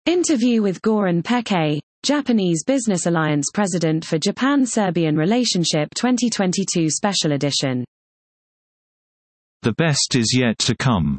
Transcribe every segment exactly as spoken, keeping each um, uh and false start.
Interview with Goran Peke, Japanese Business Alliance President for Japan-Serbian Relationship twenty twenty-two Special Edition. The best is yet to come.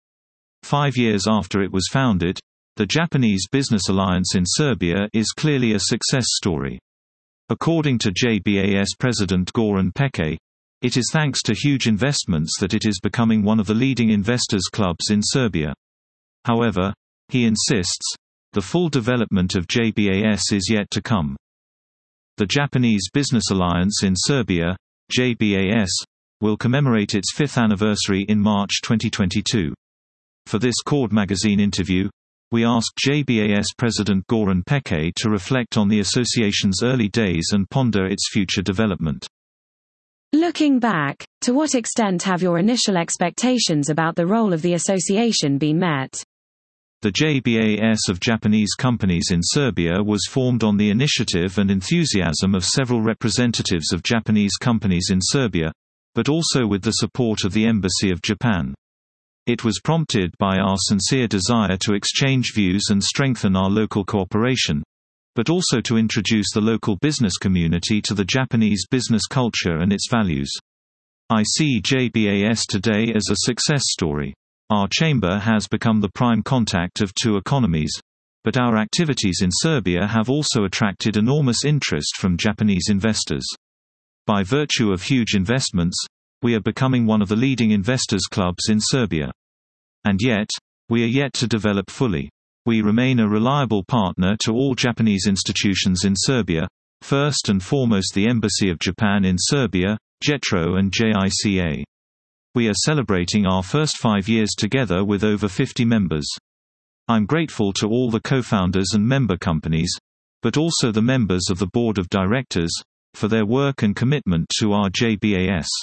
Five years after it was founded, the Japanese Business Alliance in Serbia is clearly a success story. According to J B A S President Goran Peke, it is thanks to huge investments that it is becoming one of the leading investors' clubs in Serbia. However, he insists, the full development of J B A S is yet to come. The Japanese Business Alliance in Serbia, J B A S, will commemorate its fifth anniversary in March twenty twenty-two. For this Cord magazine interview, we asked J B A S President Goran Peke to reflect on the association's early days and ponder its future development. Looking back, to what extent have your initial expectations about the role of the association been met? The J B A S of Japanese companies in Serbia was formed on the initiative and enthusiasm of several representatives of Japanese companies in Serbia, but also with the support of the Embassy of Japan. It was prompted by our sincere desire to exchange views and strengthen our local cooperation, but also to introduce the local business community to the Japanese business culture and its values. I see J B A S today as a success story. Our chamber has become the prime contact of two economies, but our activities in Serbia have also attracted enormous interest from Japanese investors. By virtue of huge investments, we are becoming one of the leading investors' clubs in Serbia. And yet, we are yet to develop fully. We remain a reliable partner to all Japanese institutions in Serbia, first and foremost the Embassy of Japan in Serbia, JETRO and J I C A. We are celebrating our first five years together with over fifty members. I'm grateful to all the co-founders and member companies, but also the members of the board of directors, for their work and commitment to our J B A S.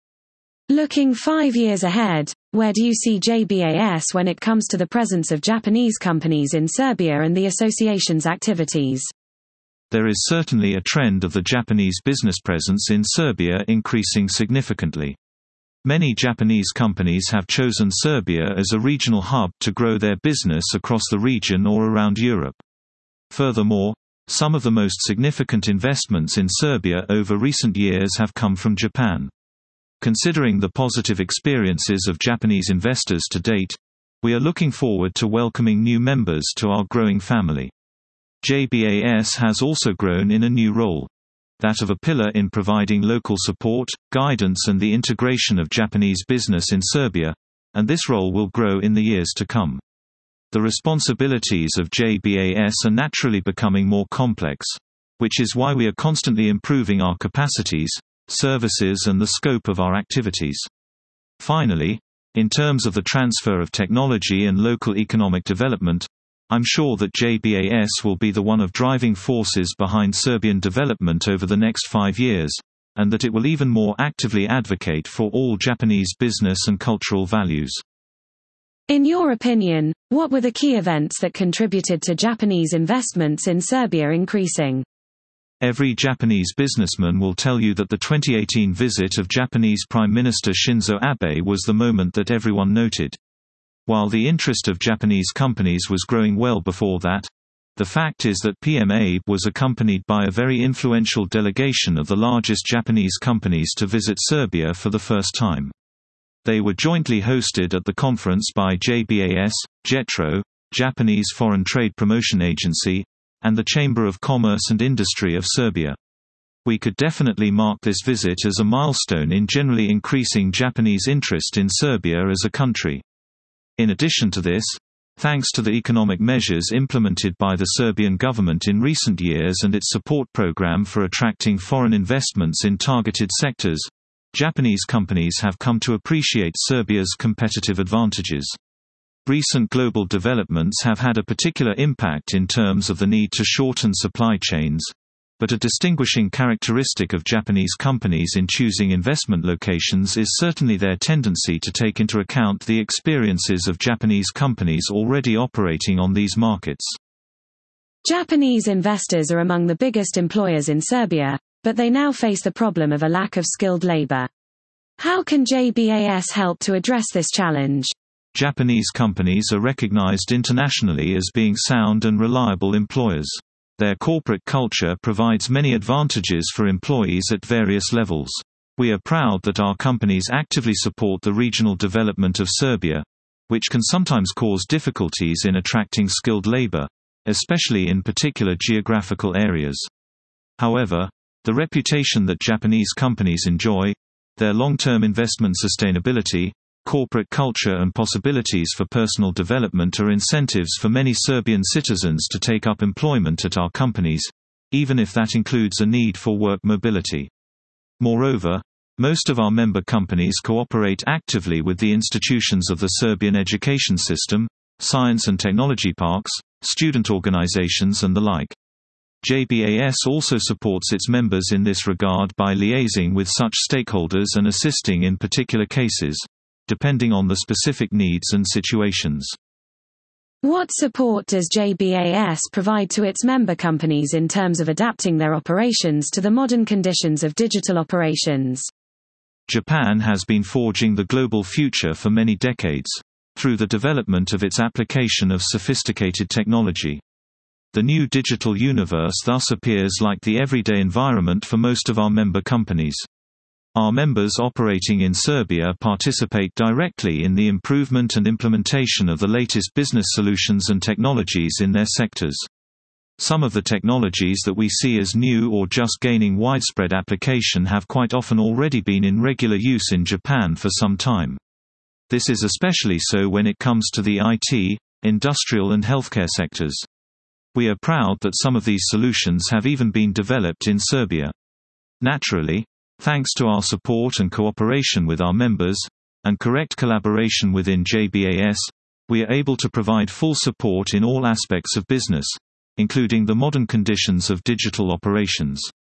Looking five years ahead, where do you see J B A S when it comes to the presence of Japanese companies in Serbia and the association's activities? There is certainly a trend of the Japanese business presence in Serbia increasing significantly. Many Japanese companies have chosen Serbia as a regional hub to grow their business across the region or around Europe. Furthermore, some of the most significant investments in Serbia over recent years have come from Japan. Considering the positive experiences of Japanese investors to date, we are looking forward to welcoming new members to our growing family. J B A S has also grown in a new role, that of a pillar in providing local support, guidance and the integration of Japanese business in Serbia, and this role will grow in the years to come. The responsibilities of J B A S are naturally becoming more complex, which is why we are constantly improving our capacities, services and the scope of our activities. Finally, in terms of the transfer of technology and local economic development, I'm sure that J B A S will be the one of driving forces behind Serbian development over the next five years, and that it will even more actively advocate for all Japanese business and cultural values. In your opinion, what were the key events that contributed to Japanese investments in Serbia increasing? Every Japanese businessman will tell you that the twenty eighteen visit of Japanese Prime Minister Shinzo Abe was the moment that everyone noted. While the interest of Japanese companies was growing well before that, the fact is that P M Abe was accompanied by a very influential delegation of the largest Japanese companies to visit Serbia for the first time. They were jointly hosted at the conference by J B A S, JETRO, Japanese Foreign Trade Promotion Agency, and the Chamber of Commerce and Industry of Serbia. We could definitely mark this visit as a milestone in generally increasing Japanese interest in Serbia as a country. In addition to this, thanks to the economic measures implemented by the Serbian government in recent years and its support program for attracting foreign investments in targeted sectors, Japanese companies have come to appreciate Serbia's competitive advantages. Recent global developments have had a particular impact in terms of the need to shorten supply chains, but a distinguishing characteristic of Japanese companies in choosing investment locations is certainly their tendency to take into account the experiences of Japanese companies already operating on these markets. Japanese investors are among the biggest employers in Serbia, but they now face the problem of a lack of skilled labor. How can J B A S help to address this challenge? Japanese companies are recognized internationally as being sound and reliable employers. Their corporate culture provides many advantages for employees at various levels. We are proud that our companies actively support the regional development of Serbia, which can sometimes cause difficulties in attracting skilled labor, especially in particular geographical areas. However, the reputation that Japanese companies enjoy, their long-term investment sustainability, corporate culture and possibilities for personal development are incentives for many Serbian citizens to take up employment at our companies, even if that includes a need for work mobility. Moreover, most of our member companies cooperate actively with the institutions of the Serbian education system, science and technology parks, student organizations and the like. J B A S also supports its members in this regard by liaising with such stakeholders and assisting in particular cases, depending on the specific needs and situations. What support does J B A S provide to its member companies in terms of adapting their operations to the modern conditions of digital operations? Japan has been forging the global future for many decades, through the development of its application of sophisticated technology. The new digital universe thus appears like the everyday environment for most of our member companies. Our members operating in Serbia participate directly in the improvement and implementation of the latest business solutions and technologies in their sectors. Some of the technologies that we see as new or just gaining widespread application have quite often already been in regular use in Japan for some time. This is especially so when it comes to the I T, industrial and healthcare sectors. We are proud that some of these solutions have even been developed in Serbia. Naturally, thanks to our support and cooperation with our members, and correct collaboration within J B A S, we are able to provide full support in all aspects of business, including the modern conditions of digital operations.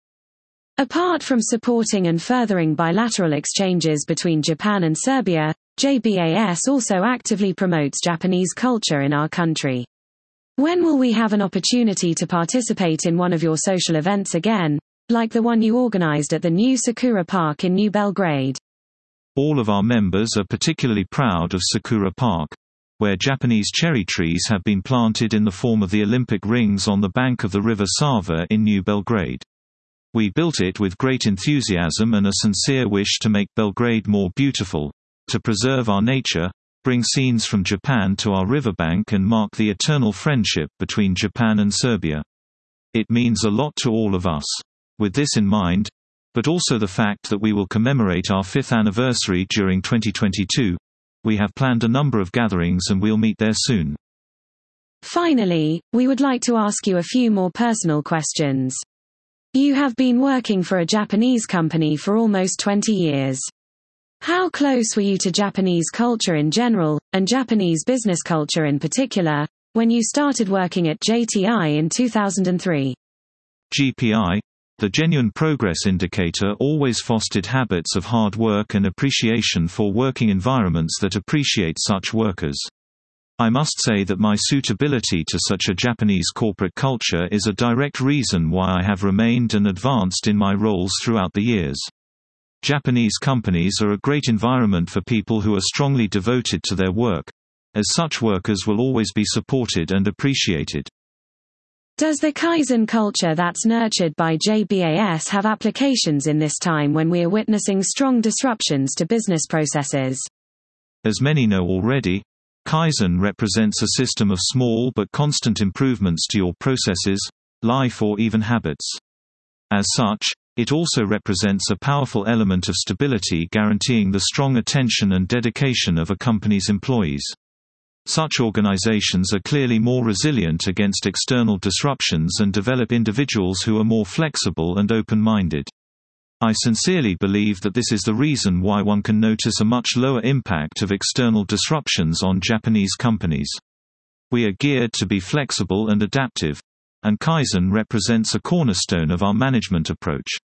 Apart from supporting and furthering bilateral exchanges between Japan and Serbia, J B A S also actively promotes Japanese culture in our country. When will we have an opportunity to participate in one of your social events again, like the one you organized at the new Sakura Park in New Belgrade? All of our members are particularly proud of Sakura Park, where Japanese cherry trees have been planted in the form of the Olympic rings on the bank of the river Sava in New Belgrade. We built it with great enthusiasm and a sincere wish to make Belgrade more beautiful, to preserve our nature, bring scenes from Japan to our riverbank and mark the eternal friendship between Japan and Serbia. It means a lot to all of us. With this in mind, but also the fact that we will commemorate our fifth anniversary during twenty twenty-two, we have planned a number of gatherings and we'll meet there soon. Finally, we would like to ask you a few more personal questions. You have been working for a Japanese company for almost twenty years. How close were you to Japanese culture in general, and Japanese business culture in particular, when you started working at J T I in two thousand three? G P I, the Genuine Progress Indicator, always fostered habits of hard work and appreciation for working environments that appreciate such workers. I must say that my suitability to such a Japanese corporate culture is a direct reason why I have remained and advanced in my roles throughout the years. Japanese companies are a great environment for people who are strongly devoted to their work, as such workers will always be supported and appreciated. Does the Kaizen culture that's nurtured by J B A S have applications in this time when we are witnessing strong disruptions to business processes? As many know already, Kaizen represents a system of small but constant improvements to your processes, life or even habits. As such, it also represents a powerful element of stability guaranteeing the strong attention and dedication of a company's employees. Such organizations are clearly more resilient against external disruptions and develop individuals who are more flexible and open-minded. I sincerely believe that this is the reason why one can notice a much lower impact of external disruptions on Japanese companies. We are geared to be flexible and adaptive, and Kaizen represents a cornerstone of our management approach.